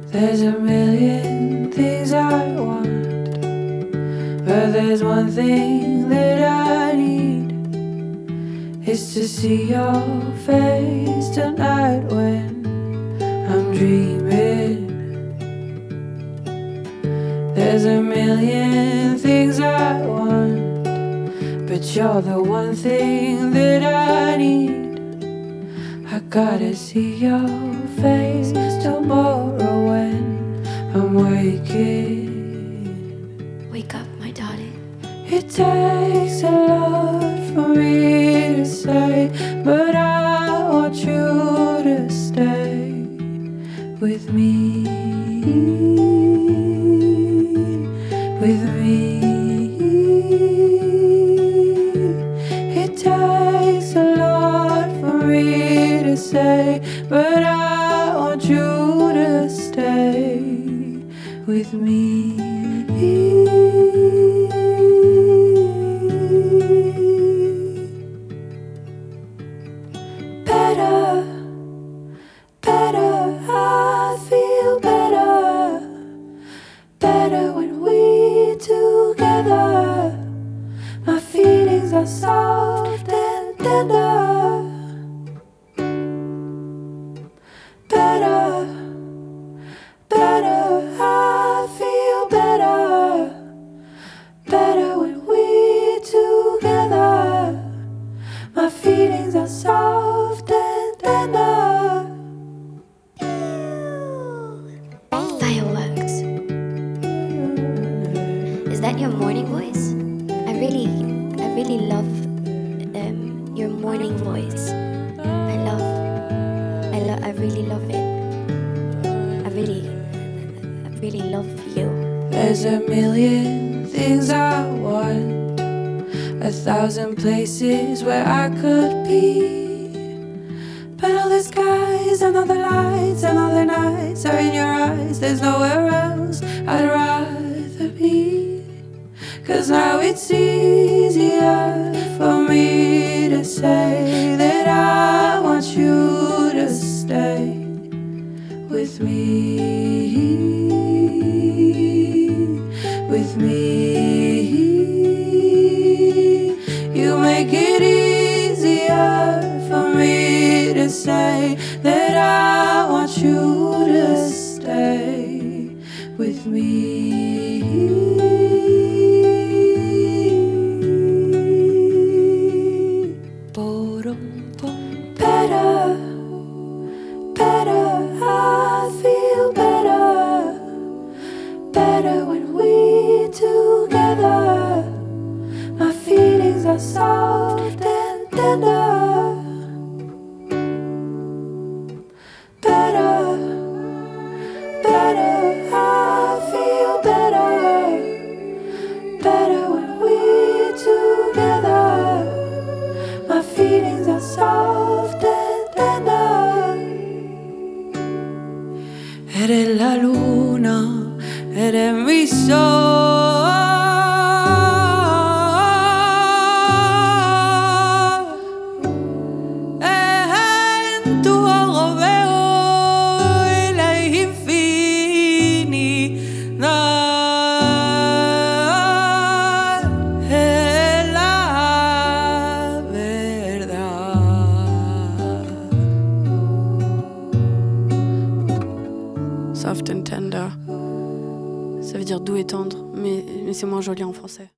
There's a million things I want, but there's one thing that I need. It's to see your face tonight when I'm dreaming. There's a million things I want, but you're the one thing that I need. I gotta see your face tomorrow when I'm waking. Wake up, my darling. It takes a lot for me to say, but I want you to stay with me, with me. It takes a lot for me to say, but I want you to stay with me. Better, better, I feel better. Better when we're together. My feelings are soft and tender. Better, better, I feel better. Better when we're together. My feelings are soft and tender. Fireworks. Is that your morning voice? I really love your morning voice. I really love it. I really love you. There's a million things I want, 1,000 places where I could be, but all the skies and all the lights and all the nights are in your eyes. There's nowhere else I'd rather be, 'cause now it's easier for me to say that I want you to stay with me, with me. You make it easier for me to say that I want you to stay with me. Better, better, I feel better. Better when we're together. My feelings are soft and tender. Better, better, I feel better. Better when we're together. My feelings are soft and tender. Eres la luna, eres mi sol. En tus ojos veo la infinidad. Es la verdad. Soft and tender, ça veut dire doux et tendre, mais c'est moins joli en français.